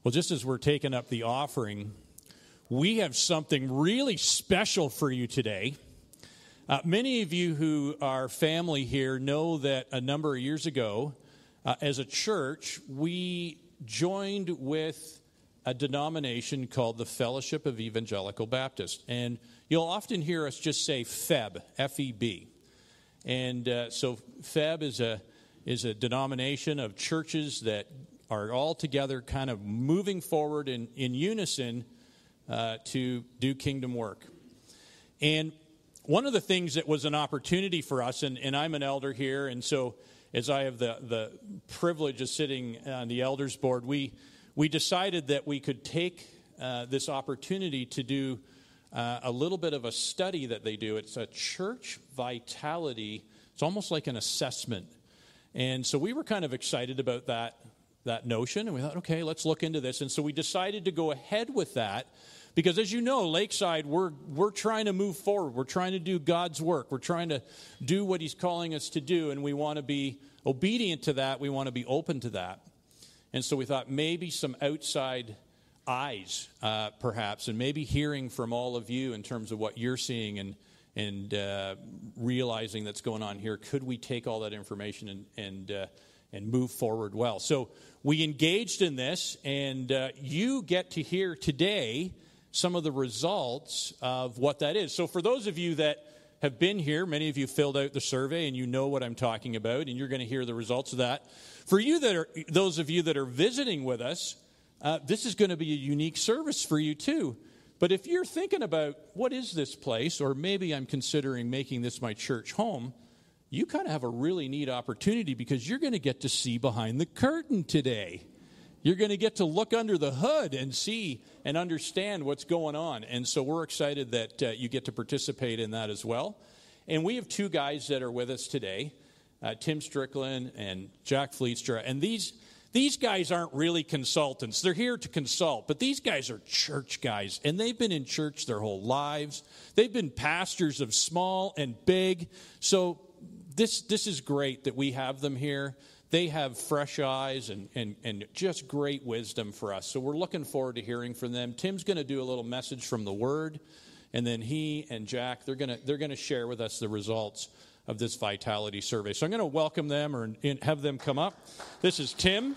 Well, just as we're taking up the offering, we have something really special for you today. Many of you who are family here know that a number of years ago, as a church, we joined with a denomination called the Fellowship of Evangelical Baptists. And you'll often hear us just say FEB, F-E-B. And so FEB is a denomination of churches that are all together kind of moving forward in unison to do kingdom work. And one of the things that was an opportunity for us, and I'm an elder here, and so as I have the privilege of sitting on the elders board, we decided that we could take this opportunity to do a little bit of a study that they do. It's a church vitality. It's almost like an assessment. And so we were kind of excited about that notion, and we thought, okay, let's look into this. And so we decided to go ahead with that because, as you know, Lakeside, we're trying to move forward. We're trying to do God's work. We're trying to do what He's calling us to do, and we want to be obedient to that. We want to be open to that. And so we thought maybe some outside eyes, perhaps, and maybe hearing from all of you in terms of what you're seeing and realizing that's going on here. Could we take all that information and move forward well? So we engaged in this, and you get to hear today some of the results of what that is. So for those of you that have been here, many of you filled out the survey, and you know what I'm talking about, and you're going to hear the results of that. For you those of you that are visiting with us, this is going to be a unique service for you too. But if you're thinking about what is this place, or maybe I'm considering making this my church home, you kind of have a really neat opportunity because you're going to get to see behind the curtain today. You're going to get to look under the hood and see and understand what's going on. And so we're excited that you get to participate in that as well. And we have two guys that are with us today, Tim Strickland and Jack Fleetstra. And these guys aren't really consultants. They're here to consult. But these guys are church guys. And they've been in church their whole lives. They've been pastors of small and big. So this is great that we have them here. They have fresh eyes and just great wisdom for us. So we're looking forward to hearing from them. Tim's going to do a little message from the Word, and then he and Jack, they're going to share with us the results of this vitality survey. So I'm going to welcome them or have them come up. This is Tim.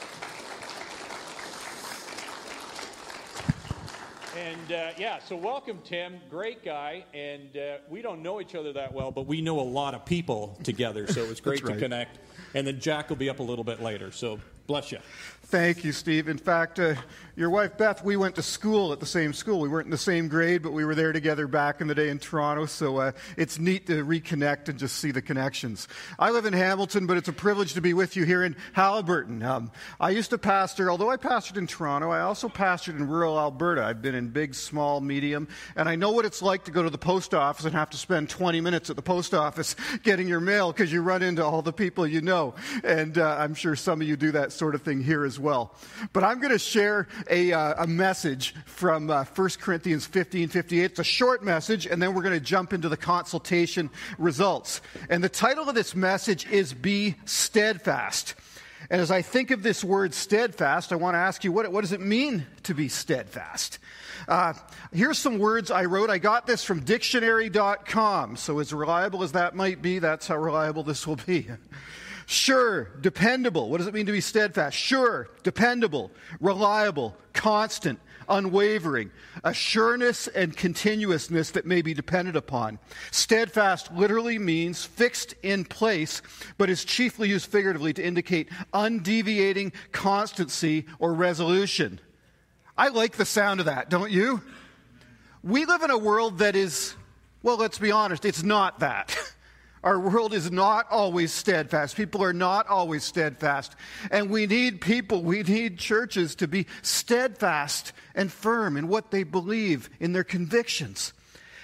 And so welcome, Tim. Great guy. And we don't know each other that well, but we know a lot of people together, so it's great to connect. And then Jack will be up a little bit later, so bless you. Thank you, Steve. In fact, your wife, Beth, we went to school at the same school. We weren't in the same grade, but we were there together back in the day in Toronto, so it's neat to reconnect and just see the connections. I live in Hamilton, but it's a privilege to be with you here in Haliburton. I used to pastor, although I pastored in Toronto, I also pastored in rural Alberta. I've been in big, small, medium, and I know what it's like to go to the post office and have to spend 20 minutes at the post office getting your mail because you run into all the people you know, and I'm sure some of you do that sort of thing here as well. But I'm going to share a message from 1 Corinthians 15:58. It's a short message, and then we're going to jump into the consultation results. And the title of this message is Be Steadfast. And as I think of this word steadfast, I want to ask you, what does it mean to be steadfast? Here's some words I wrote. I got this from dictionary.com. So as reliable as that might be, that's how reliable this will be. Sure, dependable. What does it mean to be steadfast? Sure, dependable, reliable, constant, unwavering, a sureness and continuousness that may be depended upon. Steadfast literally means fixed in place, but is chiefly used figuratively to indicate undeviating constancy or resolution. I like the sound of that, don't you? We live in a world that is, well, let's be honest, it's not that. Our world is not always steadfast. People are not always steadfast. And we need churches to be steadfast and firm in what they believe, in their convictions.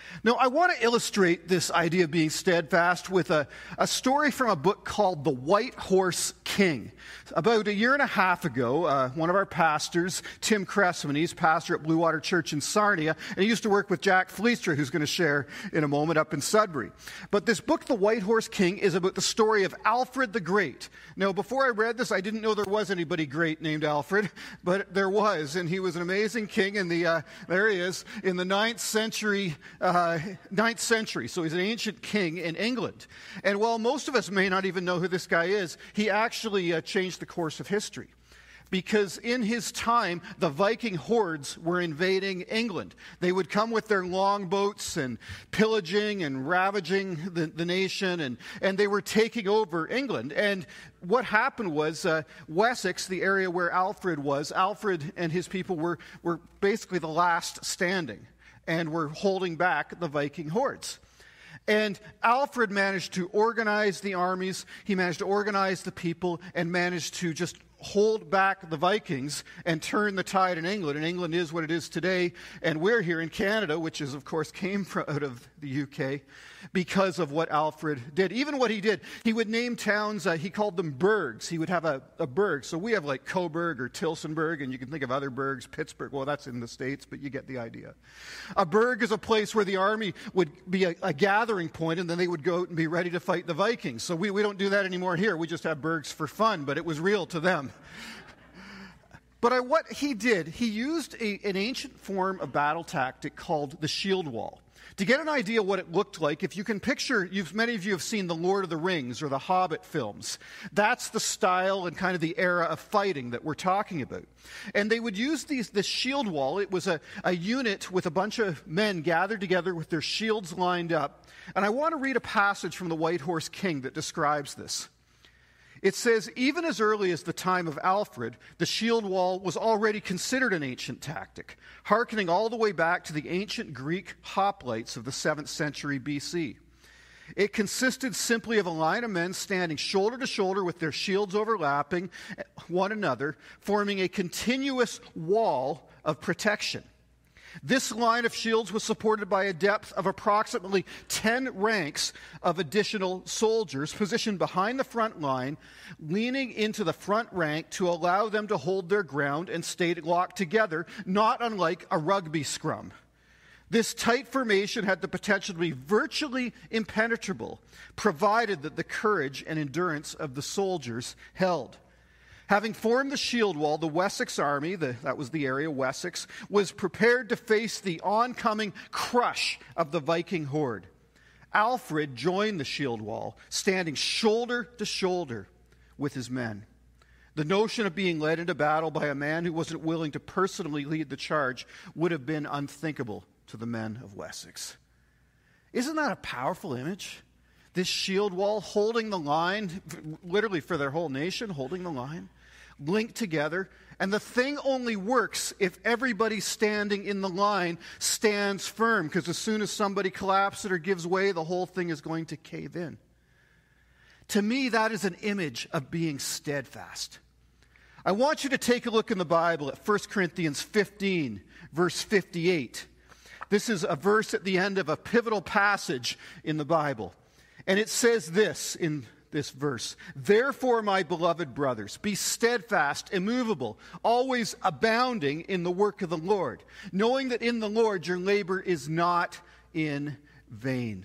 Now, I want to illustrate this idea of being steadfast with a story from a book called The White Horse King. About a year and a half ago, one of our pastors, Tim Cressman, he's pastor at Blue Water Church in Sarnia, and he used to work with Jack Fleistra, who's going to share in a moment up in Sudbury. But this book, The White Horse King, is about the story of Alfred the Great. Now, before I read this, I didn't know there was anybody great named Alfred, but there was, and he was an amazing king in the, there he is, in the 9th century, so he's an ancient king in England. And while most of us may not even know who this guy is, he actually changed the course of history. Because in his time, the Viking hordes were invading England. They would come with their longboats and pillaging and ravaging the nation, and they were taking over England. And what happened was Wessex, the area where Alfred and his people were basically the last standing and were holding back the Viking hordes. And Alfred managed to organize the armies, he managed to organize the people, and managed to just hold back the Vikings and turn the tide in England. And England is what it is today. And we're here in Canada, which is, of course, came out of the UK because of what Alfred did. Even what he did, he would name towns, he called them burgs. He would have a burg. So we have like Coburg or Tilsonburg, and you can think of other burgs, Pittsburgh. Well, that's in the States, but you get the idea. A burg is a place where the army would be a gathering point, and then they would go out and be ready to fight the Vikings. So we don't do that anymore here. We just have burgs for fun, but it was real to them. But what he did, he used an ancient form of battle tactic called the shield wall. To get an idea what it looked like, if you can picture, many of you have seen the Lord of the Rings or the Hobbit films. That's the style and kind of the era of fighting that we're talking about. And they would use this shield wall. It was a unit with a bunch of men gathered together with their shields lined up. And I want to read a passage from the White Horse King that describes this. It says, even as early as the time of Alfred, the shield wall was already considered an ancient tactic, hearkening all the way back to the ancient Greek hoplites of the 7th century BC. It consisted simply of a line of men standing shoulder to shoulder with their shields overlapping one another, forming a continuous wall of protection. This line of shields was supported by a depth of approximately 10 ranks of additional soldiers positioned behind the front line, leaning into the front rank to allow them to hold their ground and stay locked together, not unlike a rugby scrum. This tight formation had the potential to be virtually impenetrable, provided that the courage and endurance of the soldiers held. Having formed the shield wall, the Wessex army, that was the area, Wessex, was prepared to face the oncoming crush of the Viking horde. Alfred joined the shield wall, standing shoulder to shoulder with his men. The notion of being led into battle by a man who wasn't willing to personally lead the charge would have been unthinkable to the men of Wessex. Isn't that a powerful image? This shield wall holding the line, literally for their whole nation, holding the line, linked together. And the thing only works if everybody standing in the line stands firm, because as soon as somebody collapses or gives way, the whole thing is going to cave in. To me, that is an image of being steadfast. I want you to take a look in the Bible at 1 Corinthians 15, verse 58. This is a verse at the end of a pivotal passage in the Bible. And it says this in this verse, therefore, my beloved brothers, be steadfast, immovable, always abounding in the work of the Lord, knowing that in the Lord your labor is not in vain.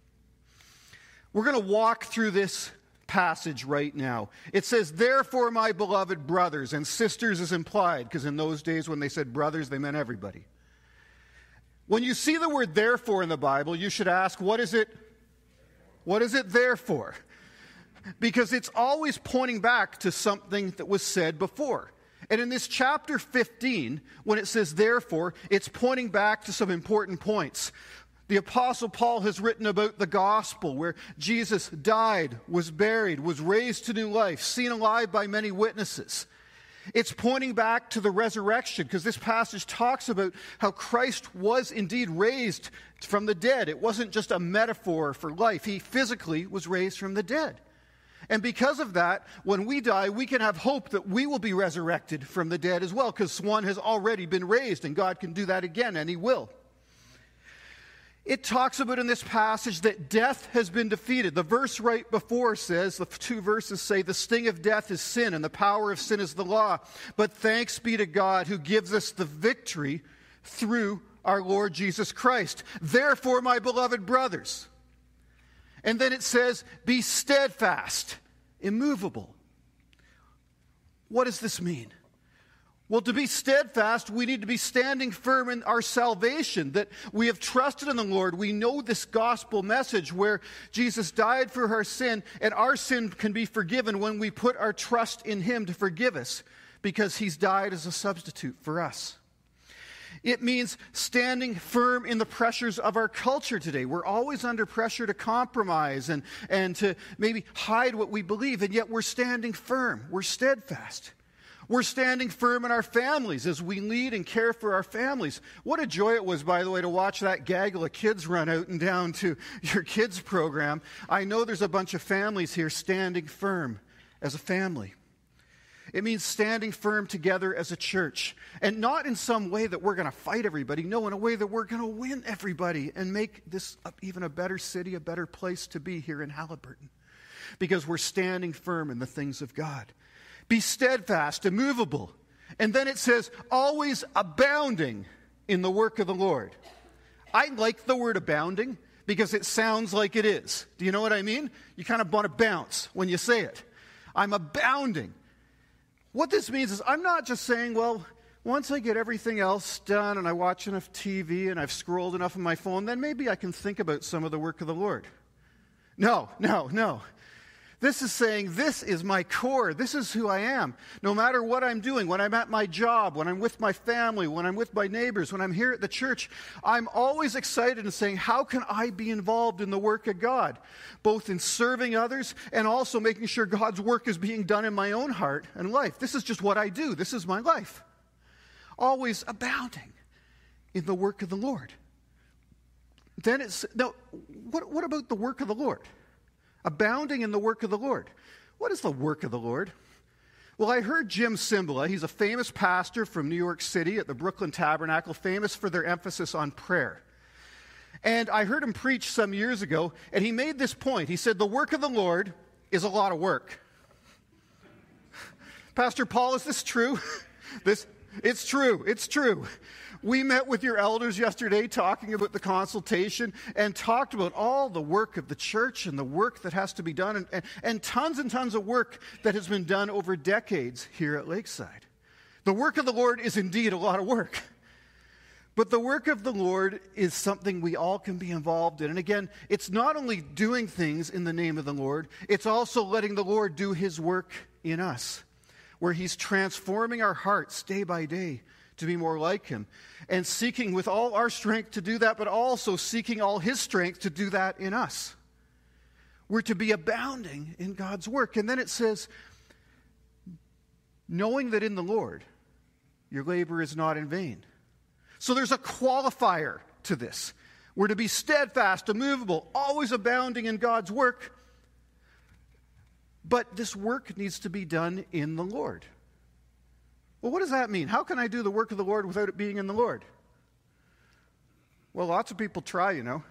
We're going to walk through this passage right now. It says, therefore, my beloved brothers, and sisters is implied, because in those days when they said brothers, they meant everybody. When you see the word therefore in the Bible, you should ask, what is it? What is it there for? Because it's always pointing back to something that was said before. And in this chapter 15, when it says therefore, it's pointing back to some important points. The Apostle Paul has written about the gospel, where Jesus died, was buried, was raised to new life, seen alive by many witnesses. It's pointing back to the resurrection, because this passage talks about how Christ was indeed raised from the dead. It wasn't just a metaphor for life. He physically was raised from the dead. And because of that, when we die, we can have hope that we will be resurrected from the dead as well, because one has already been raised, and God can do that again, and He will. It talks about in this passage that death has been defeated. The verse right before says, the two verses say, the sting of death is sin and the power of sin is the law. But thanks be to God who gives us the victory through our Lord Jesus Christ. Therefore, my beloved brothers. And then it says, be steadfast, immovable. What does this mean? Well, to be steadfast, we need to be standing firm in our salvation, that we have trusted in the Lord. We know this gospel message where Jesus died for our sin, and our sin can be forgiven when we put our trust in him to forgive us, because he's died as a substitute for us. It means standing firm in the pressures of our culture today. We're always under pressure to compromise and to maybe hide what we believe, and yet we're standing firm. We're steadfast. We're standing firm in our families as we lead and care for our families. What a joy it was, by the way, to watch that gaggle of kids run out and down to your kids' program. I know there's a bunch of families here standing firm as a family. It means standing firm together as a church. And not in some way that we're going to fight everybody. No, in a way that we're going to win everybody and make this even a better city, a better place to be here in Haliburton. Because we're standing firm in the things of God. Be steadfast, immovable. And then it says, always abounding in the work of the Lord. I like the word abounding because it sounds like it is. Do you know what I mean? You kind of want to bounce when you say it. I'm abounding. What this means is I'm not just saying, well, once I get everything else done and I watch enough TV and I've scrolled enough on my phone, then maybe I can think about some of the work of the Lord. No. This is saying, this is my core. This is who I am. No matter what I'm doing, when I'm at my job, when I'm with my family, when I'm with my neighbors, when I'm here at the church, I'm always excited and saying, how can I be involved in the work of God? Both in serving others and also making sure God's work is being done in my own heart and life. This is just what I do. This is my life. Always abounding in the work of the Lord. Then it's, now, what about the work of the Lord? Abounding in the work of the Lord. What is the work of the Lord? Well, I heard Jim Cymbala. He's a famous pastor from New York City at the Brooklyn Tabernacle, famous for their emphasis on prayer. And I heard him preach some years ago, and he made this point. He said, the work of the Lord is a lot of work. Pastor Paul, is this true? It's true. We met with your elders yesterday talking about the consultation and talked about all the work of the church and the work that has to be done and tons of work that has been done over decades here at Lakeside. The work of the Lord is indeed a lot of work. But the work of the Lord is something we all can be involved in. And again, it's not only doing things in the name of the Lord, it's also letting the Lord do his work in us, where he's transforming our hearts day by day to be more like him, and seeking with all our strength to do that, but also seeking all his strength to do that in us. We're to be abounding in God's work. And then it says, knowing that in the Lord, your labor is not in vain. So there's a qualifier to this. We're to be steadfast, immovable, always abounding in God's work. But this work needs to be done in the Lord. Well, what does that mean? How can I do the work of the Lord without it being in the Lord? Well, lots of people try, you know.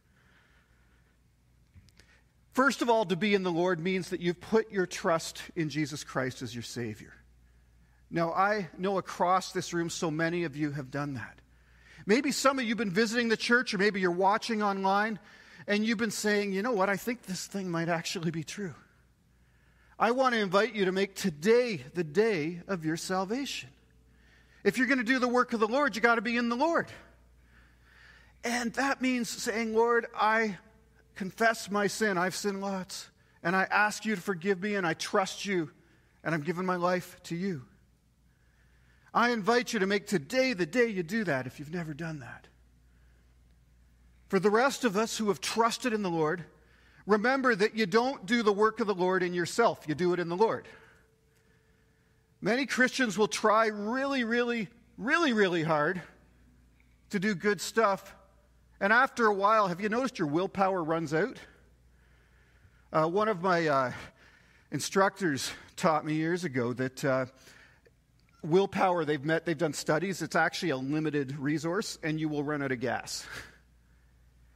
First of all, to be in the Lord means that you've put your trust in Jesus Christ as your Savior. Now, I know across this room so many of you have done that. Maybe some of you have been visiting the church, or maybe you're watching online, and you've been saying, you know what, I think this thing might actually be true. I want to invite you to make today the day of your salvation. If you're going to do the work of the Lord, you got to be in the Lord. And that means saying, Lord, I confess my sin. I've sinned lots. And I ask you to forgive me, and I trust you, and I'm giving my life to you. I invite you to make today the day you do that if you've never done that. For the rest of us who have trusted in the Lord, remember that you don't do the work of the Lord in yourself. You do it in the Lord. Many Christians will try really hard to do good stuff. And after a while, have you noticed your willpower runs out? One of my instructors taught me years ago that willpower, they've done studies, it's actually a limited resource, and you will run out of gas.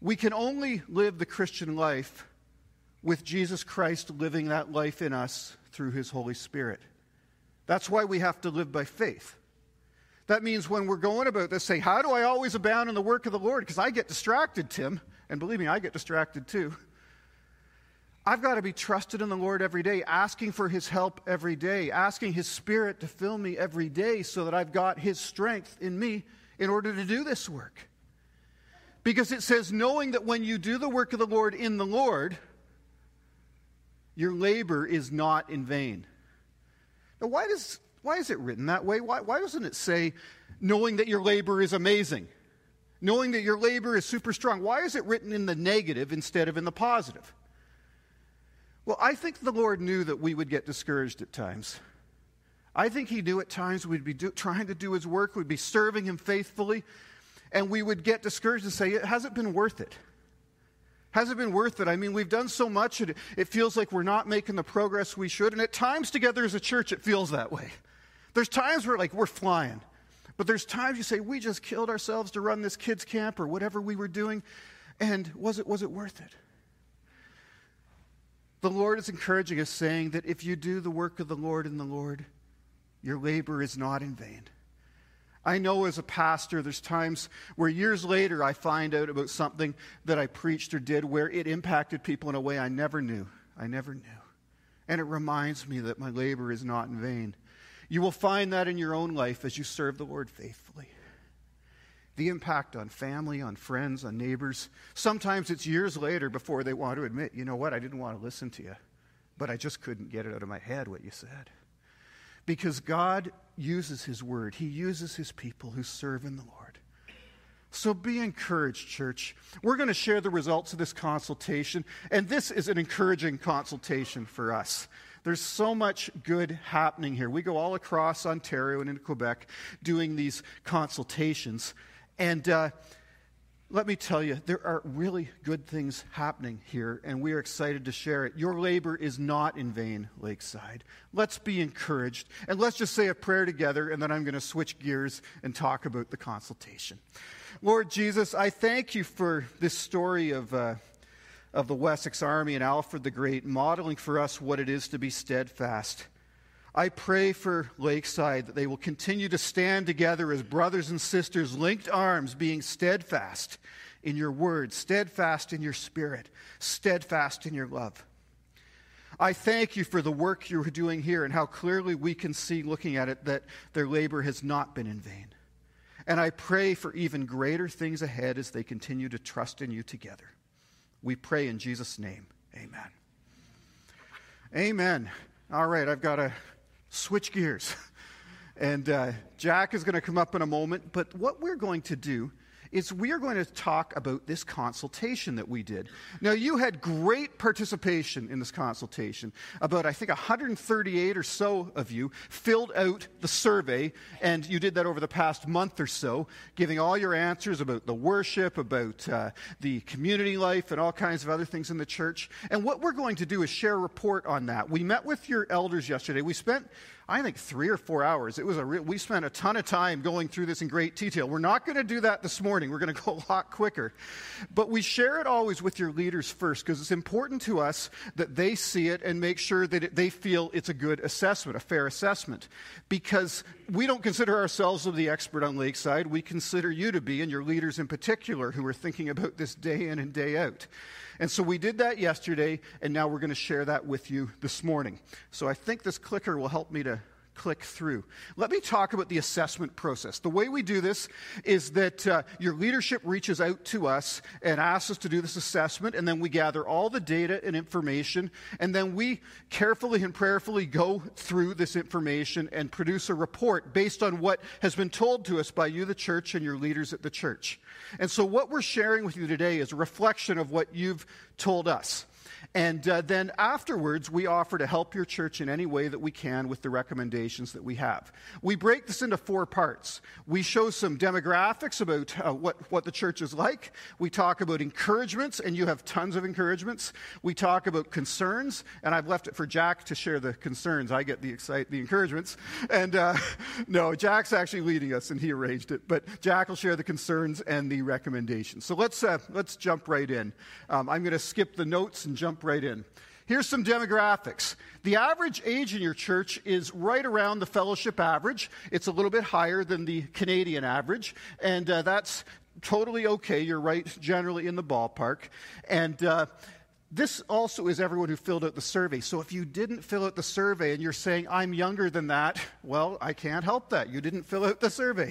We can only live the Christian life with Jesus Christ living that life in us through his Holy Spirit. That's why we have to live by faith. That means when we're going about this, say, how do I always abound in the work of the Lord? Because I get distracted, Tim. And believe me, I get distracted too. I've got to be trusted in the Lord every day, asking for his help every day, asking his Spirit to fill me every day so that I've got his strength in me in order to do this work. Because it says, knowing that when you do the work of the Lord in the Lord, your labor is not in vain. Now, why is it written that way? Why doesn't it say, knowing that your labor is amazing? Knowing that your labor is super strong. Why is it written in the negative instead of in the positive? Well, I think the Lord knew that we would get discouraged at times. I think he knew at times we'd be trying to do his work, we'd be serving him faithfully, and we would get discouraged and say, has it been worth it? Has it been worth it? I mean, we've done so much, and it feels like we're not making the progress we should, and at times together as a church, it feels that way. There's times where we're flying, but there's times you say, we just killed ourselves to run this kids' camp or whatever we were doing, and was it worth it? The Lord is encouraging us, saying that if you do the work of the Lord in the Lord, your labor is not in vain. I know as a pastor, there's times where years later I find out about something that I preached or did where it impacted people in a way I never knew. And it reminds me that my labor is not in vain. You will find that in your own life as you serve the Lord faithfully. The impact on family, on friends, on neighbors. Sometimes it's years later before they want to admit, you know what, I didn't want to listen to you, but I just couldn't get it out of my head what you said. Because God uses his word. He uses his people who serve in the Lord. So be encouraged, church. We're going to share the results of this consultation, and this is an encouraging consultation for us. There's so much good happening here. We go all across Ontario and into Quebec doing these consultations. And let me tell you, there are really good things happening here, and we are excited to share it. Your labor is not in vain, Lakeside. Let's be encouraged, and let's just say a prayer together, and then I'm going to switch gears and talk about the consultation. Lord Jesus, I thank you for this story of the Wessex Army and Alfred the Great, modeling for us what it is to be steadfast. I pray for Lakeside that they will continue to stand together as brothers and sisters, linked arms, being steadfast in your word, steadfast in your spirit, steadfast in your love. I thank you for the work you're doing here and how clearly we can see, looking at it, that their labor has not been in vain. And I pray for even greater things ahead as they continue to trust in you together. We pray in Jesus' name. Amen. Amen. All right, I've got to switch gears. And Jack is going to come up in a moment. But what we're going to do is we are going to talk about this consultation that we did. Now, you had great participation in this consultation. About, I think, 138 or so of you filled out the survey, and you did that over the past month or so, giving all your answers about the worship, about the community life, and all kinds of other things in the church. And what we're going to do is share a report on that. We met with your elders yesterday. We spent, I think, 3 or 4 hours. We spent a ton of time going through this in great detail. We're not going to do that this morning. We're going to go a lot quicker. But we share it always with your leaders first, because it's important to us that they see it and make sure that they feel it's a good assessment, a fair assessment. Because we don't consider ourselves the expert on Lakeside. We consider you to be, and your leaders in particular, who are thinking about this day in and day out. And so we did that yesterday, and now we're going to share that with you this morning. So I think this clicker will help me to click through. Let me talk about the assessment process. The way we do this is that your leadership reaches out to us and asks us to do this assessment, and then we gather all the data and information, and then we carefully and prayerfully go through this information and produce a report based on what has been told to us by you, the church, and your leaders at the church. And so what we're sharing with you today is a reflection of what you've told us. And then afterwards, we offer to help your church in any way that we can with the recommendations that we have. We break this into 4 parts. We show some demographics about what the church is like. We talk about encouragements, and you have tons of encouragements. We talk about concerns, and I've left it for Jack to share the concerns. I get the encouragements. And no, Jack's actually leading us, and he arranged it. But Jack will share the concerns and the recommendations. So let's jump right in. I'm going to skip the notes and jump right in. Here's some demographics. The average age in your church is right around the fellowship average. It's a little bit higher than the Canadian average, and that's totally okay. You're right generally in the ballpark. And this also is everyone who filled out the survey. So if you didn't fill out the survey and you're saying, I'm younger than that, well, I can't help that. You didn't fill out the survey.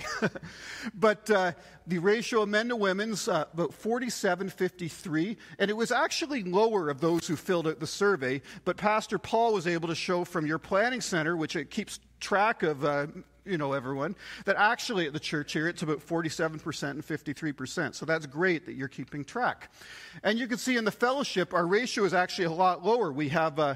But the ratio of men to women's about 47-53, and it was actually lower of those who filled out the survey. But Pastor Paul was able to show from your planning center, which it keeps track of everyone, that actually at the church here, it's about 47% and 53%. So that's great that you're keeping track. And you can see in the fellowship, our ratio is actually a lot lower. We have about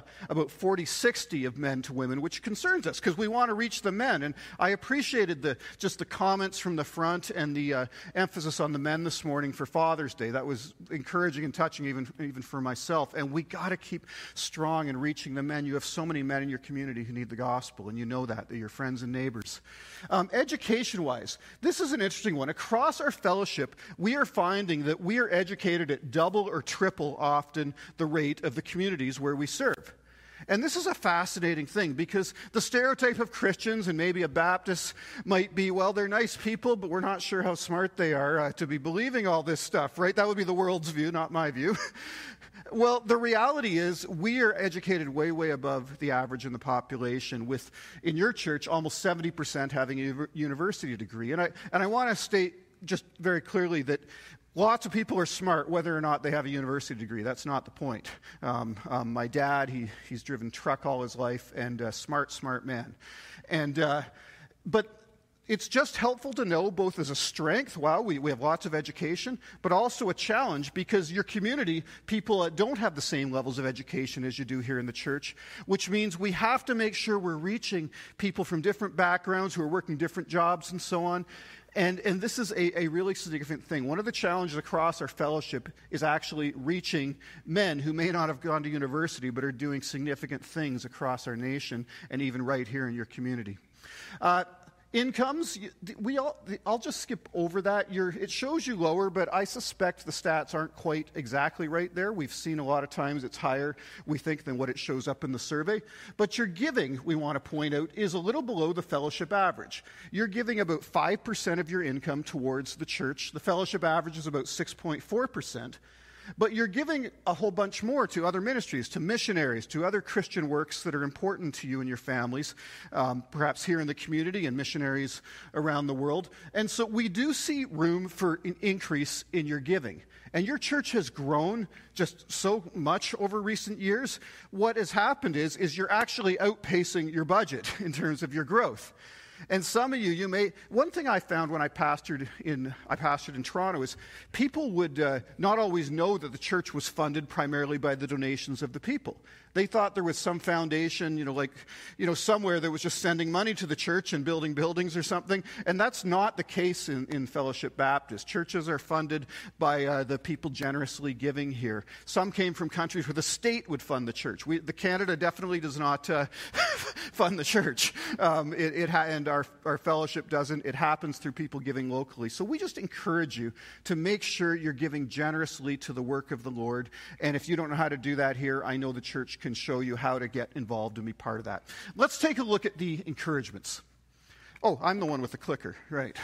40-60 of men to women, which concerns us because we want to reach the men. And I appreciated the comments from the front and the emphasis on the men this morning for Father's Day. That was encouraging and touching even for myself. And we got to keep strong in reaching the men. You have so many men in your community who need the gospel, and you know that. They're your friends and neighbors. Education-wise, this is an interesting one. Across our fellowship, we are finding that we are educated at double or triple often the rate of the communities where we serve. And this is a fascinating thing because the stereotype of Christians and maybe a Baptist might be, well, they're nice people, but we're not sure how smart they are to be believing all this stuff, right? That would be the world's view, not my view. Well, the reality is we are educated way, way above the average in the population with, in your church, almost 70% having a university degree. And I want to state just very clearly that lots of people are smart whether or not they have a university degree. That's not the point. My dad, he's driven truck all his life, and smart man. But it's just helpful to know both as a strength, wow, we have lots of education, but also a challenge because your community, people don't have the same levels of education as you do here in the church, which means we have to make sure we're reaching people from different backgrounds who are working different jobs and so on. And this is a really significant thing. One of the challenges across our fellowship is actually reaching men who may not have gone to university but are doing significant things across our nation and even right here in your community. Incomes, I'll just skip over that. It shows you lower, but I suspect the stats aren't quite exactly right there. We've seen a lot of times it's higher, we think, than what it shows up in the survey. But your giving, we want to point out, is a little below the fellowship average. You're giving about 5% of your income towards the church. The fellowship average is about 6.4%. But you're giving a whole bunch more to other ministries, to missionaries, to other Christian works that are important to you and your families, perhaps here in the community and missionaries around the world. And so we do see room for an increase in your giving. And your church has grown just so much over recent years. What has happened is you're actually outpacing your budget in terms of your growth. And some of you may, one thing I found when I pastored in Toronto is people would not always know that the church was funded primarily by the donations of the people. They thought there was some foundation, somewhere that was just sending money to the church and building buildings or something. And that's not the case in Fellowship Baptist. Churches are funded by the people generously giving here. Some came from countries where the state would fund the church. The Canada definitely does not fund the church. And our fellowship doesn't. It happens through people giving locally. So we just encourage you to make sure you're giving generously to the work of the Lord. And if you don't know how to do that here, I know the church can show you how to get involved and be part of that. Let's take a look at the encouragements. Oh, I'm the one with the clicker, right.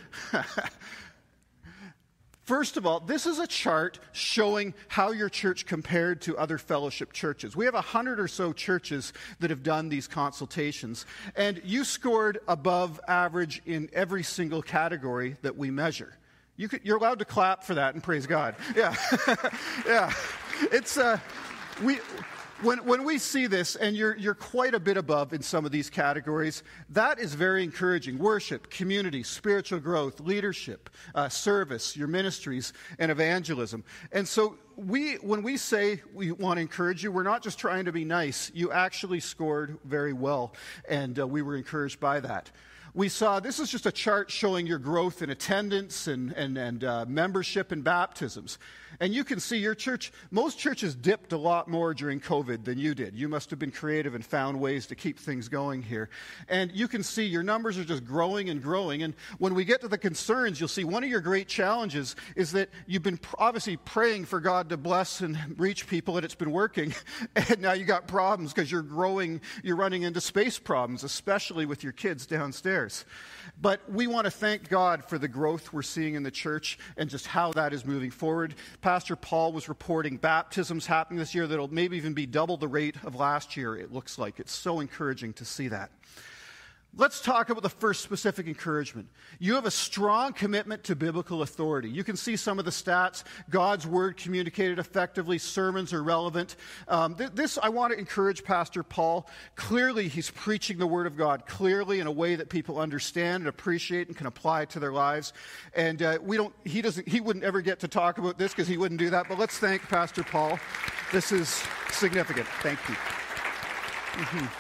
First of all, this is a chart showing how your church compared to other fellowship churches. We have 100 or so churches that have done these consultations, and you scored above average in every single category that we measure. You're allowed to clap for that and praise God. Yeah. Yeah. It's When we see this, and you're quite a bit above in some of these categories, that is very encouraging. Worship, community, spiritual growth, leadership, service, your ministries, and evangelism. And so when we say we want to encourage you, we're not just trying to be nice. You actually scored very well, and we were encouraged by that. We saw, this is just a chart showing your growth in attendance and membership and baptisms. And you can see your church, most churches dipped a lot more during COVID than you did. You must have been creative and found ways to keep things going here. And you can see your numbers are just growing and growing. And when we get to the concerns, you'll see one of your great challenges is that you've been obviously praying for God to bless and reach people, and it's been working. And now you got problems because you're growing, you're running into space problems, especially with your kids downstairs. But we want to thank God for the growth we're seeing in the church and just how that is moving forward. Pastor Paul was reporting baptisms happening this year that'll maybe even be double the rate of last year, it looks like. It's so encouraging to see that. Let's talk about the first specific encouragement. You have a strong commitment to biblical authority. You can see some of the stats. God's word communicated effectively. Sermons are relevant. This, I want to encourage Pastor Paul. Clearly, he's preaching the word of God clearly in a way that people understand and appreciate and can apply to their lives. And he wouldn't ever get to talk about this because he wouldn't do that. But let's thank Pastor Paul. This is significant. Thank you. Mm-hmm.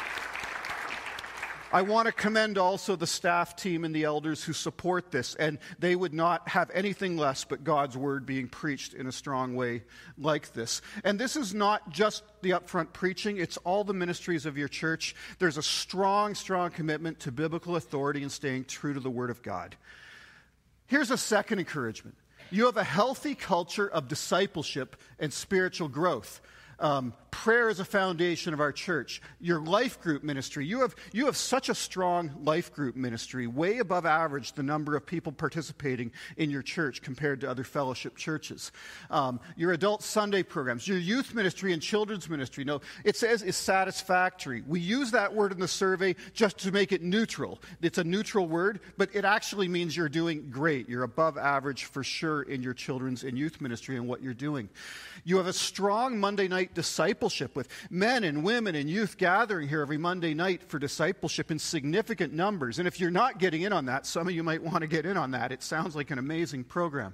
I want to commend also the staff team and the elders who support this, and they would not have anything less but God's word being preached in a strong way like this. And this is not just the upfront preaching, it's all the ministries of your church. There's a strong, strong commitment to biblical authority and staying true to the word of God. Here's a second encouragement. You have a healthy culture of discipleship and spiritual growth. Prayer is a foundation of our church. Your life group ministry, you have such a strong life group ministry, way above average the number of people participating in your church compared to other fellowship churches. Your adult Sunday programs, your youth ministry and children's ministry, it says is satisfactory. We use that word in the survey just to make it neutral. It's a neutral word, but it actually means you're doing great. You're above average for sure in your children's and youth ministry and what you're doing. You have a strong Monday night discipleship with men and women and youth gathering here every Monday night for discipleship in significant numbers. And if you're not getting in on that, some of you might want to get in on that. It sounds like an amazing program.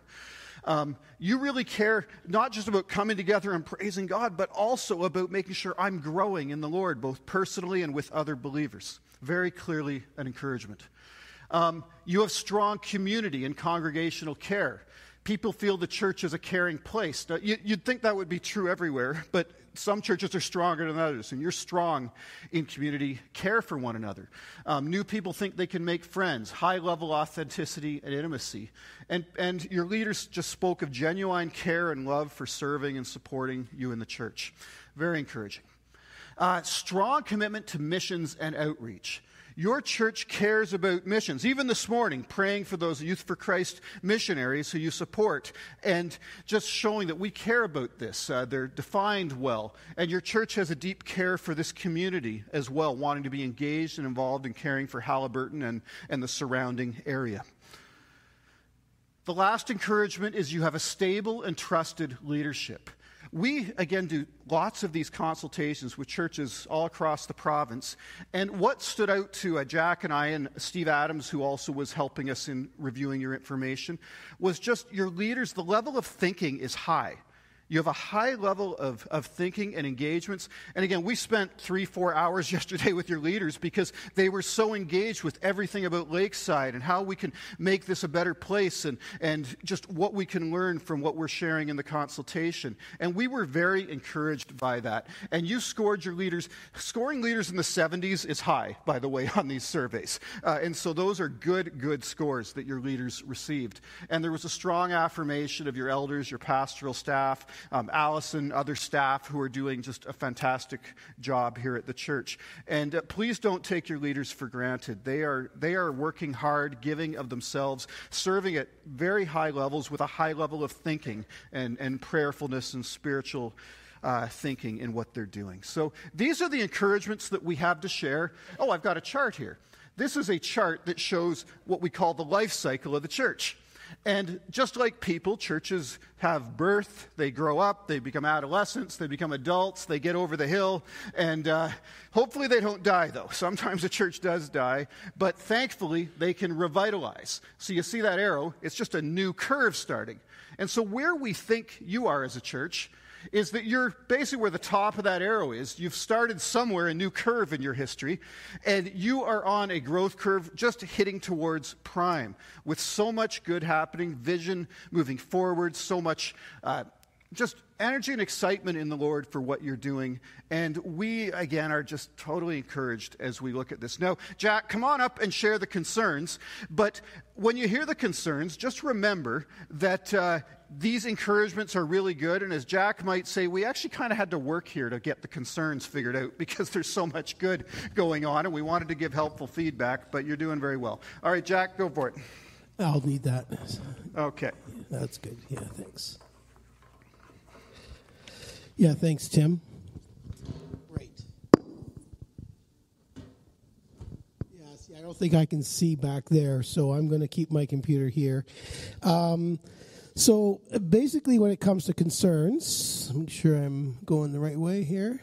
You really care not just about coming together and praising God, but also about making sure I'm growing in the Lord, both personally and with other believers. Very clearly an encouragement. You have strong community and congregational care. People feel the church is a caring place. Now, you'd think that would be true everywhere, but some churches are stronger than others, and you're strong in community care for one another. New people think they can make friends, high-level authenticity and intimacy. And your leaders just spoke of genuine care and love for serving and supporting you in the church. Very encouraging. Strong commitment to missions and outreach. Your church cares about missions. Even this morning, praying for those Youth for Christ missionaries who you support and just showing that we care about this. They're defined well. And your church has a deep care for this community as well, wanting to be engaged and involved in caring for Haliburton and the surrounding area. The last encouragement is you have a stable and trusted leadership. We, again, do lots of these consultations with churches all across the province. And what stood out to Jack and I and Steve Adams, who also was helping us in reviewing your information, was just your leaders, the level of thinking is high. You have a high level of thinking and engagements. And again, we spent 3-4 hours yesterday with your leaders because they were so engaged with everything about Lakeside and how we can make this a better place and just what we can learn from what we're sharing in the consultation. And we were very encouraged by that. And you scored your leaders. Scoring leaders in the 70s is high, by the way, on these surveys. And so those are good scores that your leaders received. And there was a strong affirmation of your elders, your pastoral staff, Allison, other staff who are doing just a fantastic job here at the church. And please don't take your leaders for granted. They are working hard, giving of themselves, serving at very high levels with a high level of thinking and prayerfulness and spiritual thinking in what they're doing. So these are the encouragements that we have to share. Oh, I've got a chart here. This is a chart that shows what we call the life cycle of the church. And just like people, churches have birth, they grow up, they become adolescents, they become adults, they get over the hill, and hopefully they don't die, though. Sometimes a church does die, but thankfully they can revitalize. So you see that arrow, it's just a new curve starting. And so where we think you are as a church is that you're basically where the top of that arrow is. You've started somewhere, a new curve in your history, and you are on a growth curve just hitting towards prime with so much good happening, vision moving forward, so much just energy and excitement in the Lord for what you're doing. And we, again, are just totally encouraged as we look at this. Now, Jack, come on up and share the concerns. But when you hear the concerns, just remember that these encouragements are really good. And as Jack might say, we actually kind of had to work here to get the concerns figured out because there's so much good going on. And we wanted to give helpful feedback, but you're doing very well. All right, Jack, go for it. I'll need that. Okay. That's good. Yeah, thanks. Yeah, thanks, Tim. Great. Yeah, see, I don't think I can see back there, so I'm going to keep my computer here. So basically when it comes to concerns, make sure I'm going the right way here.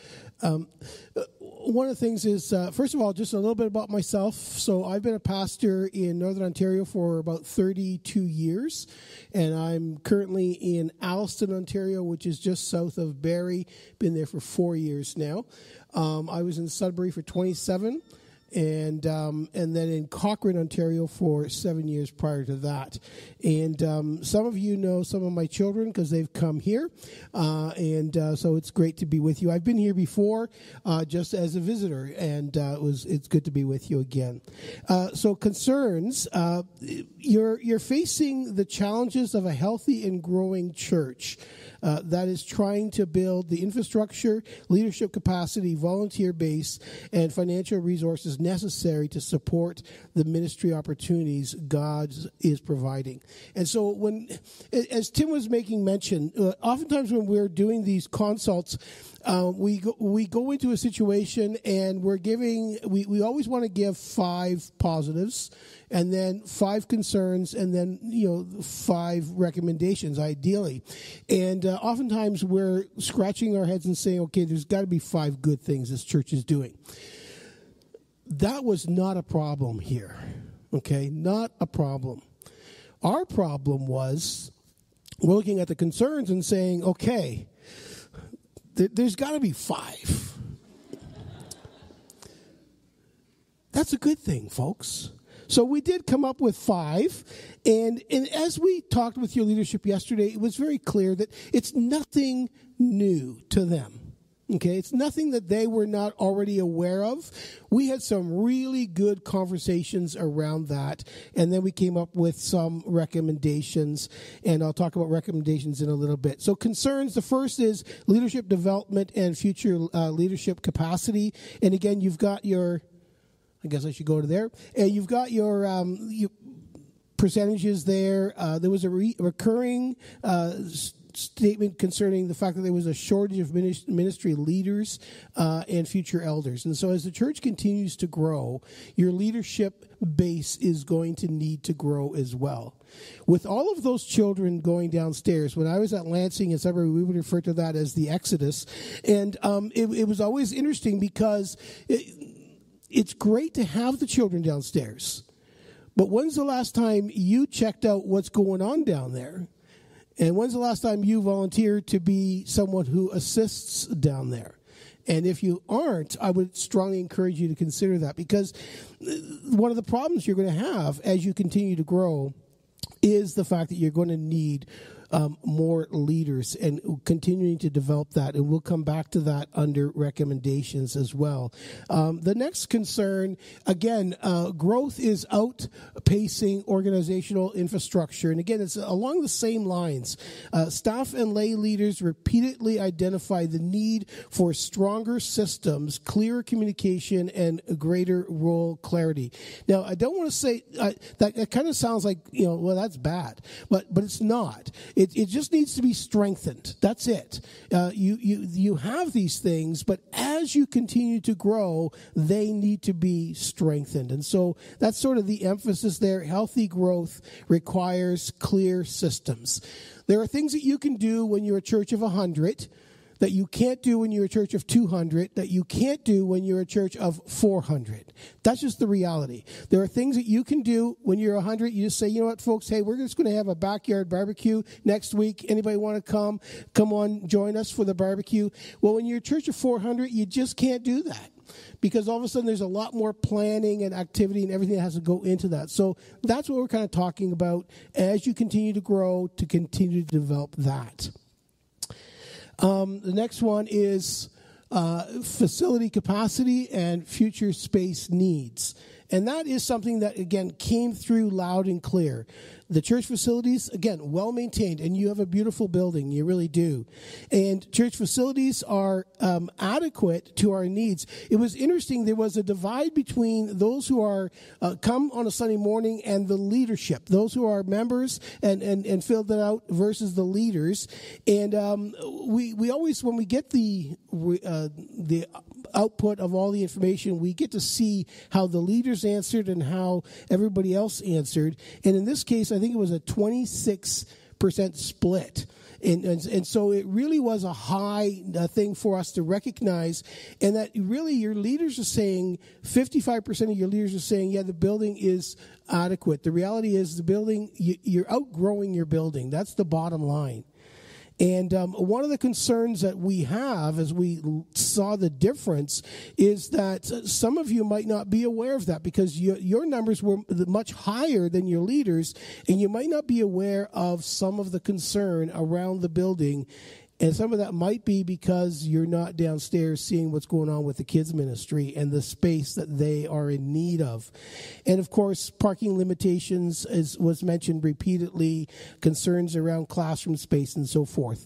One of the things is, first of all, just a little bit about myself. So I've been a pastor in Northern Ontario for about 32 years, and I'm currently in Alliston, Ontario, which is just south of Barrie. Been there for 4 years now. I was in Sudbury for 27, and then in Cochrane, Ontario for 7 years prior to that. And some of you know some of my children because they've come here, so it's great to be with you. I've been here before just as a visitor, and it's good to be with you again. So concerns, you're facing the challenges of a healthy and growing church that is trying to build the infrastructure, leadership capacity, volunteer base, and financial resources necessary to support the ministry opportunities God is providing. And so as Tim was making mention, oftentimes when we're doing these consults, we go into a situation and we always want to give 5 positives and then 5 concerns and then 5 recommendations ideally. And oftentimes we're scratching our heads and saying, okay, there's got to be 5 good things this church is doing. That was not a problem here. Okay, not a problem. Our problem was we're looking at the concerns and saying, okay, there's got to be 5. That's a good thing, folks. So we did come up with 5, and as we talked with your leadership yesterday, it was very clear that it's nothing new to them. Okay, it's nothing that they were not already aware of. We had some really good conversations around that, and then we came up with some recommendations, and I'll talk about recommendations in a little bit. So concerns, the first is leadership development and future leadership capacity. And again, you've got your, I guess I should go to there, and you've got your percentages there. There was a recurring statement concerning the fact that there was a shortage of ministry leaders and future elders. And so as the church continues to grow, your leadership base is going to need to grow as well. With all of those children going downstairs, when I was at Lansing in Sudbury, we would refer to that as the Exodus. And it was always interesting because it's great to have the children downstairs. But when's the last time you checked out what's going on down there? And when's the last time you volunteered to be someone who assists down there? And if you aren't, I would strongly encourage you to consider that, because one of the problems you're going to have as you continue to grow is the fact that you're going to need more leaders and continuing to develop that. And we'll come back to that under recommendations as well. The next concern, again, growth is outpacing organizational infrastructure. And again, it's along the same lines. Staff and lay leaders repeatedly identify the need for stronger systems, clearer communication, and greater role clarity. Now, I don't want to say that it kind of sounds like, well, that's bad, but it's not. It just needs to be strengthened. That's it. You have these things, but as you continue to grow, they need to be strengthened. And so that's sort of the emphasis there. Healthy growth requires clear systems. There are things that you can do when you're a church of 100 that you can't do when you're a church of 200, that you can't do when you're a church of 400. That's just the reality. There are things that you can do when you're 100. You just say, you know what, folks, hey, we're just going to have a backyard barbecue next week. Anybody want to come? Come on, join us for the barbecue. Well, when you're a church of 400, you just can't do that, because all of a sudden there's a lot more planning and activity and everything that has to go into that. So that's what we're kind of talking about as you continue to grow, to continue to develop that. The next one is facility capacity and future space needs. And that is something that, again, came through loud and clear. The church facilities, again, well maintained, and you have a beautiful building, you really do. And church facilities are adequate to our needs. It was interesting, there was a divide between those who are come on a Sunday morning and the leadership, those who are members and filled it out versus the leaders. And we always, when we get the output of all the information, we get to see how the leaders answered and how everybody else answered. And in this case, I think it was a 26% split. And so it really was a high thing for us to recognize, and that really your leaders are saying, 55% of your leaders are saying, yeah, the building is adequate. The reality is the building, you're outgrowing your building. That's the bottom line. And one of the concerns that we have as we saw the difference is that some of you might not be aware of that, because your numbers were much higher than your leaders, and you might not be aware of some of the concern around the building. And some of that might be because you're not downstairs seeing what's going on with the kids ministry and the space that they are in need of. And of course, parking limitations was mentioned repeatedly, concerns around classroom space and so forth.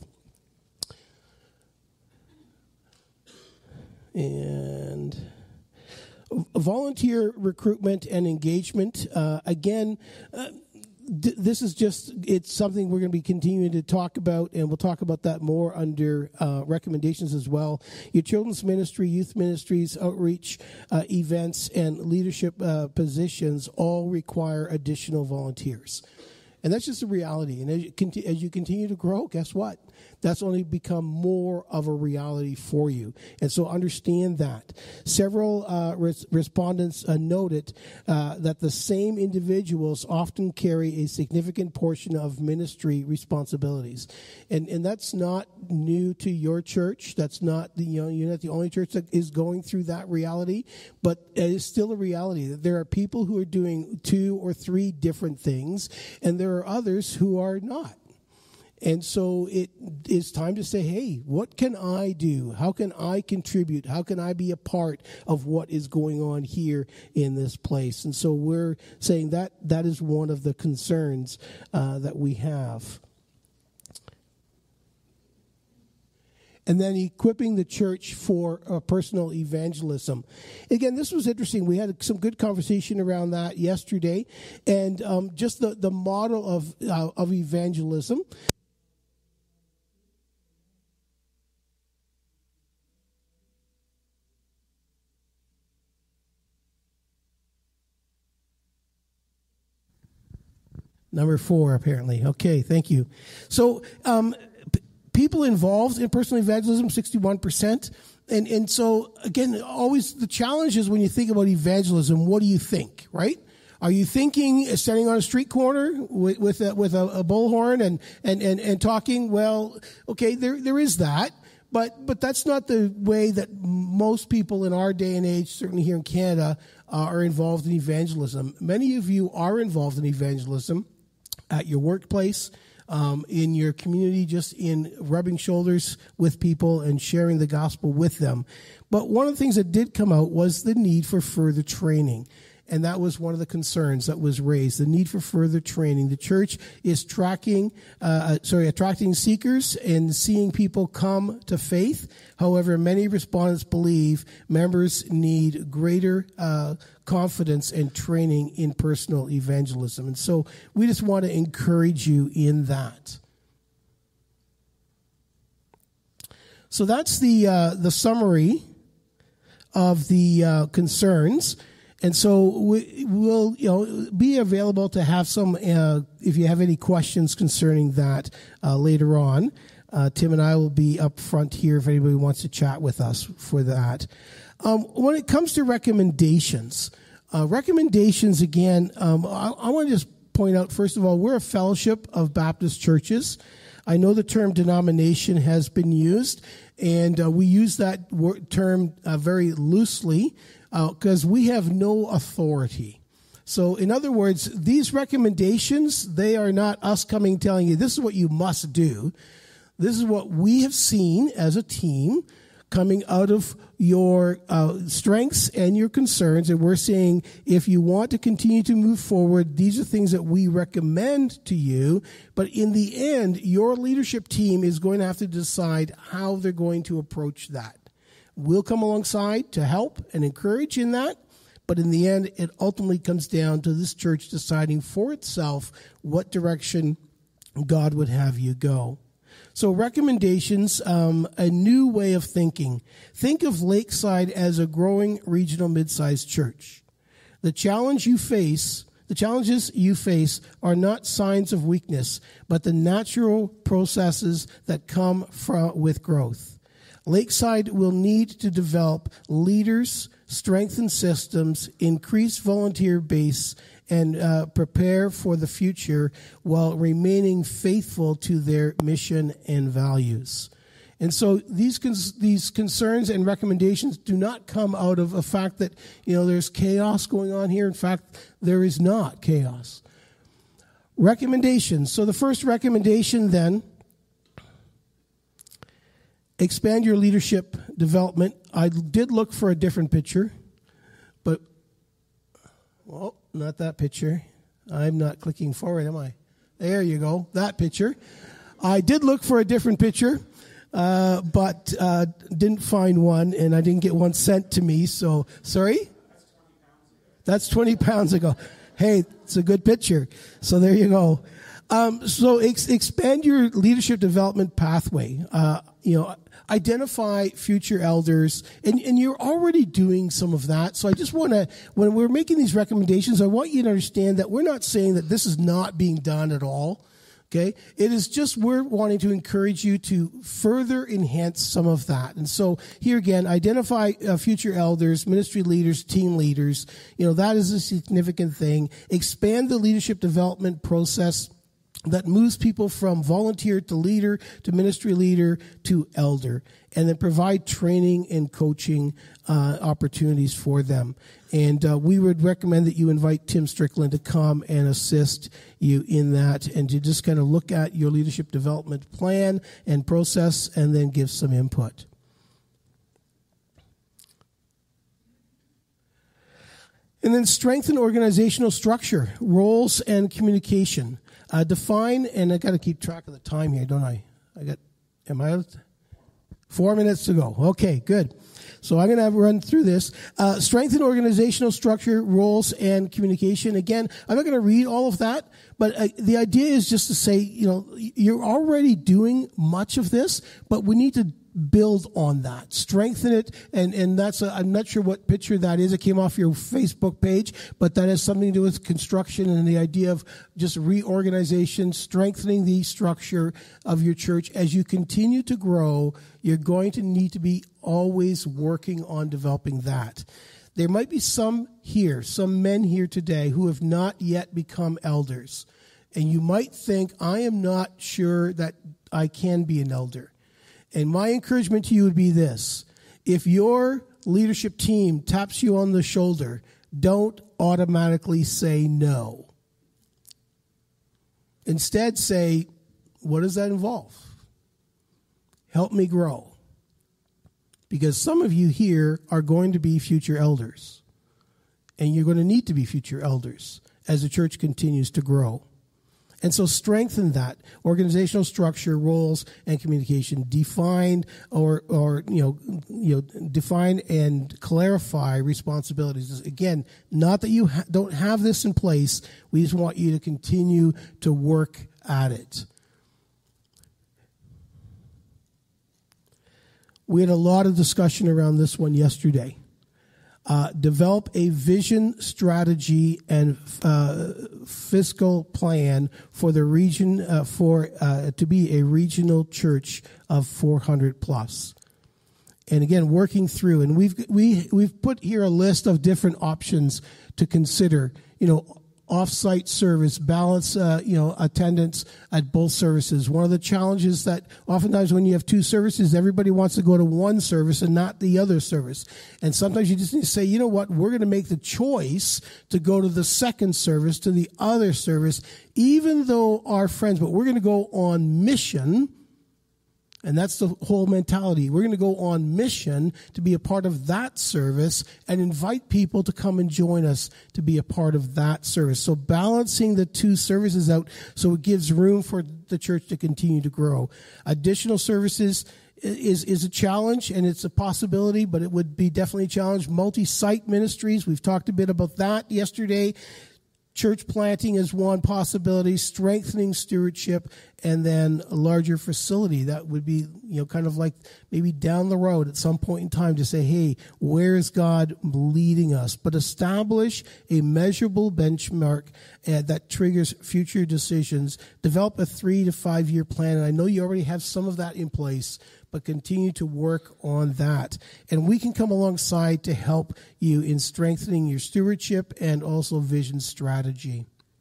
And volunteer recruitment and engagement, again, this is just, it's something we're going to be continuing to talk about, and we'll talk about that more under recommendations as well. Your children's ministry, youth ministries, outreach events, and leadership positions all require additional volunteers. And that's just a reality. And as you continue to grow, guess what? That's only become more of a reality for you. And so understand that. Several respondents noted that the same individuals often carry a significant portion of ministry responsibilities. And that's not new to your church. That's not, you're not the only church that is going through that reality. But it is still a reality that there are people who are doing 2 or 3 different things, and there are others who are not. And so it is time to say, hey, what can I do? How can I contribute? How can I be a part of what is going on here in this place? And so we're saying that is one of the concerns that we have. And then equipping the church for personal evangelism. Again, this was interesting. We had some good conversation around that yesterday. And just the model of evangelism. Number 4, apparently. Okay, thank you. So, people involved in personal evangelism, 61%. And so, again, always the challenge is when you think about evangelism, what do you think, right? Are you thinking standing on a street corner with a bullhorn and talking? Well, okay, there is that. But that's not the way that most people in our day and age, certainly here in Canada, are involved in evangelism. Many of you are involved in evangelism at your workplace, in your community, just in rubbing shoulders with people and sharing the gospel with them. But one of the things that did come out was the need for further training. And that was one of the concerns that was raised, the need for further training. The church is attracting seekers and seeing people come to faith. However, many respondents believe members need greater confidence and training in personal evangelism. And so we just want to encourage you in that. So that's the summary of the concerns. And so we'll be available to have some, if you have any questions concerning that later on. Tim and I will be up front here if anybody wants to chat with us for that. When it comes to recommendations, again, I want to just point out, first of all, we're a fellowship of Baptist churches. I know the term denomination has been used, and we use that term very loosely because we have no authority. So, in other words, these recommendations, they are not us coming telling you, this is what you must do. This is what we have seen as a team coming out of your strengths and your concerns. And we're saying, if you want to continue to move forward, these are things that we recommend to you. But in the end, your leadership team is going to have to decide how they're going to approach that. We'll come alongside to help and encourage in that. But in the end, it ultimately comes down to this church deciding for itself what direction God would have you go. So recommendations, a new way of thinking. Think of Lakeside as a growing regional mid-sized church. The challenges you face are not signs of weakness, but the natural processes that come with growth. Lakeside will need to develop leaders, strengthen systems, increase volunteer base, and prepare for the future while remaining faithful to their mission and values. And so these concerns and recommendations do not come out of a fact that, there's chaos going on here. In fact, there is not chaos. Recommendations. So the first recommendation then, expand your leadership development. I did look for a different picture, but, not that picture. I'm not clicking forward, am I? There you go, that picture. I did look for a different picture, but didn't find one, and I didn't get one sent to me, so, sorry? That's 20 pounds ago. Hey, it's a good picture. So there you go. So expand your leadership development pathway. Identify future elders, and you're already doing some of that. So I just want to, when we're making these recommendations, I want you to understand that we're not saying that this is not being done at all. Okay? It is just we're wanting to encourage you to further enhance some of that. And so here again, identify future elders, ministry leaders, team leaders. That is a significant thing. Expand the leadership development process that moves people from volunteer to leader to ministry leader to elder, and then provide training and coaching opportunities for them. And we would recommend that you invite Tim Strickland to come and assist you in that, and to just kind of look at your leadership development plan and process, and then give some input. And then strengthen organizational structure, roles, and communication. Define, and I got to keep track of the time here, don't I? Am I out? 4 minutes to go. Okay, good. So I'm going to run through this. Strengthen organizational structure, roles, and communication. Again, I'm not going to read all of that, but the idea is just to say, you're already doing much of this, but we need to build on that, strengthen it, and that's I'm not sure what picture that is. It came off your Facebook page, but that has something to do with construction and the idea of just reorganization, strengthening the structure of your church. As you continue to grow, you're going to need to be always working on developing that. There might be some men here today who have not yet become elders, and you might think, I am not sure that I can be an elder. And my encouragement to you would be this: if your leadership team taps you on the shoulder, don't automatically say no. Instead, say, what does that involve? Help me grow. Because some of you here are going to be future elders. And you're going to need to be future elders as the church continues to grow. And so strengthen that organizational structure, roles, and communication. Define define and clarify responsibilities. Again, not that you don't have this in place. We just want you to continue to work at it. We had a lot of discussion around this one yesterday. Develop a vision, strategy, and fiscal plan for the region to be a regional church of 400 plus. And again, working through, and we've put here a list of different options to consider. Off-site service, balance, attendance at both services. One of the challenges that oftentimes when you have two services, everybody wants to go to one service and not the other service. And sometimes you just need to say, you know what, we're going to make the choice to go to the second service, to the other service, even though our friends, but we're going to go on mission. And that's the whole mentality. We're going to go on mission to be a part of that service and invite people to come and join us to be a part of that service. So balancing the two services out so it gives room for the church to continue to grow. Additional services is a challenge, and it's a possibility, but it would be definitely a challenge. Multi-site ministries, we've talked a bit about that yesterday. Church planting is one possibility, strengthening stewardship, and then a larger facility. That would be, kind of like maybe down the road at some point in time to say, hey, where is God leading us? But establish a measurable benchmark that triggers future decisions. Develop a 3 to 5 year plan. And I know you already have some of that in place, but continue to work on that. And we can come alongside to help you in strengthening your stewardship and also vision strategy.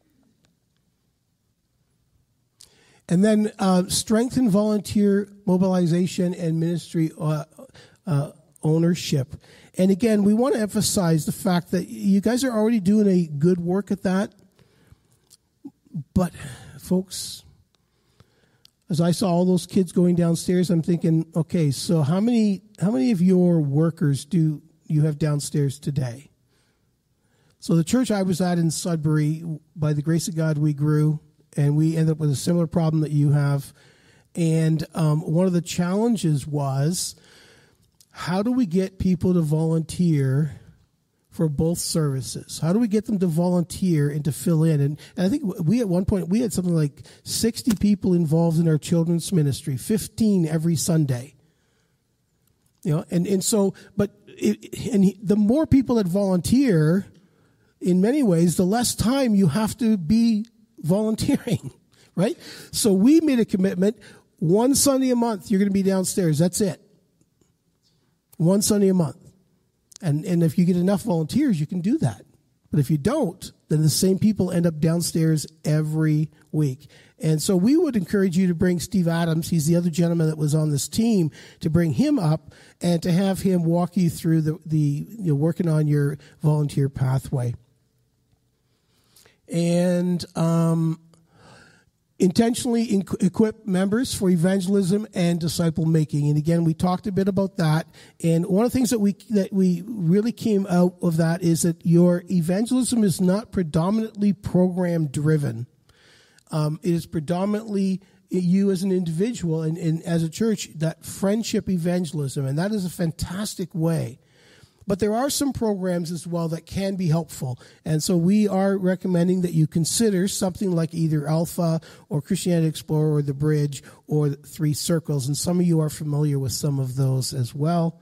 And then strengthen volunteer mobilization and ministry ownership. And again, we want to emphasize the fact that you guys are already doing a good work at that. But, folks, as I saw all those kids going downstairs, I'm thinking, okay, so how many of your workers do you have downstairs today? So the church I was at in Sudbury, by the grace of God, we grew, and we ended up with a similar problem that you have. And one of the challenges was, how do we get people to volunteer for both services? How do we get them to volunteer and to fill in? And I think we at one point, we had something like 60 people involved in our children's ministry, 15 every Sunday. And so, but the more people that volunteer, in many ways, the less time you have to be volunteering, right? So we made a commitment, one Sunday a month, you're going to be downstairs. That's it. One Sunday a month. And if you get enough volunteers, you can do that. But if you don't, then the same people end up downstairs every week. And so we would encourage you to bring Steve Adams, he's the other gentleman that was on this team, to bring him up and to have him walk you through the working on your volunteer pathway. And intentionally equip members for evangelism and disciple making. And again, we talked a bit about that. And one of the things that we really came out of that is that your evangelism is not predominantly program driven. It is predominantly you as an individual and as a church, that friendship evangelism. And that is a fantastic way. But there are some programs as well that can be helpful. And so we are recommending that you consider something like either Alpha or Christianity Explorer or The Bridge or Three Circles. And some of you are familiar with some of those as well.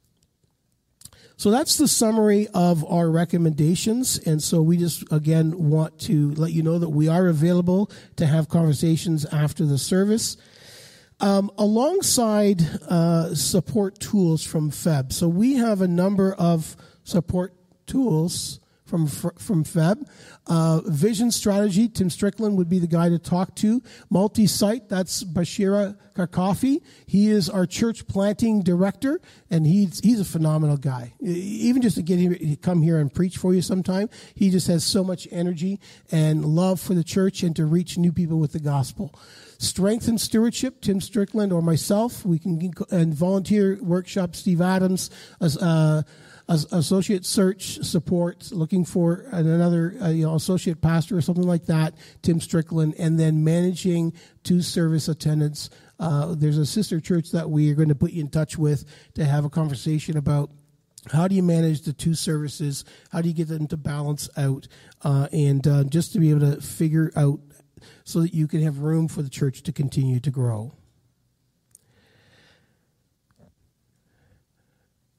So that's the summary of our recommendations. And so we just, again, want to let you know that we are available to have conversations after the service. Alongside support tools from FEB. So we have a number of support tools from FEB. Vision strategy, Tim Strickland would be the guy to talk to. Multi-site, that's Bashira Karkafi. He is our church planting director, and he's a phenomenal guy. Even just to get him to come here and preach for you sometime, he just has so much energy and love for the church and to reach new people with the gospel. Strength and stewardship, Tim Strickland or myself. We can, and volunteer workshop, Steve Adams, as associate search support, looking for another associate pastor or something like that, Tim Strickland, and then managing two service attendants. There's a sister church that we are going to put you in touch with to have a conversation about how do you manage the two services, how do you get them to balance out, and just to be able to figure out so that you can have room for the church to continue to grow.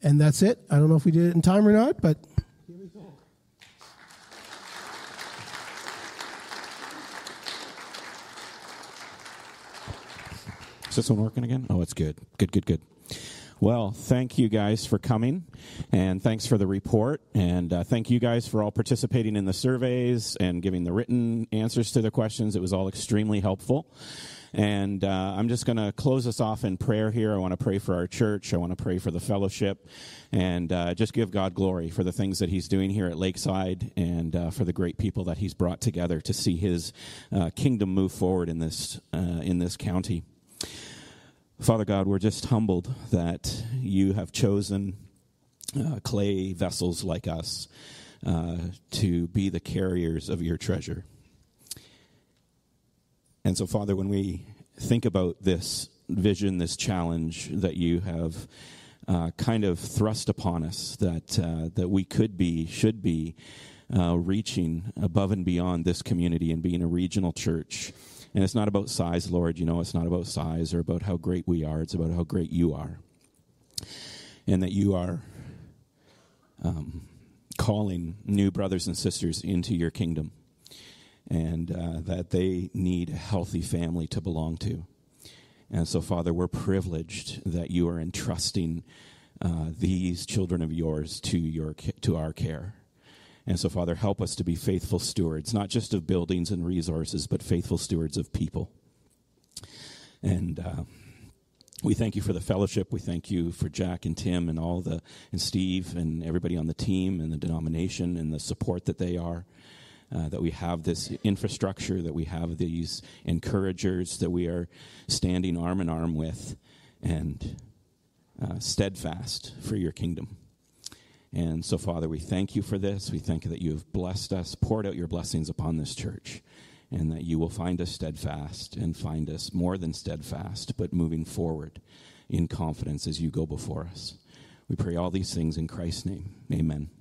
And that's it. I don't know if we did it in time or not, but here we go. Is this one working again? Oh, it's good. Good. Well, thank you guys for coming, and thanks for the report, and thank you guys for all participating in the surveys and giving the written answers to the questions. It was all extremely helpful. And I'm just going to close us off in prayer here. I want to pray for our church. I want to pray for the fellowship, and just give God glory for the things that he's doing here at Lakeside, and for the great people that he's brought together to see his kingdom move forward in this county. Father God, we're just humbled that you have chosen clay vessels like us to be the carriers of your treasure. And so, Father, when we think about this vision, this challenge that you have kind of thrust upon us, that we should be reaching above and beyond this community and being a regional church. And it's not about size, Lord. You know, it's not about size or about how great we are. It's about how great you are. And that you are calling new brothers and sisters into your kingdom. And that they need a healthy family to belong to. And so, Father, we're privileged that you are entrusting these children of yours to our care. And so, Father, help us to be faithful stewards, not just of buildings and resources, but faithful stewards of people. And we thank you for the fellowship. We thank you for Jack and Tim and and Steve and everybody on the team and the denomination and the support that they are. That we have this infrastructure, that we have these encouragers, that we are standing arm in arm with, and steadfast for your kingdom. And so, Father, we thank you for this. We thank you that you have blessed us, poured out your blessings upon this church, and that you will find us steadfast and find us more than steadfast, but moving forward in confidence as you go before us. We pray all these things in Christ's name. Amen.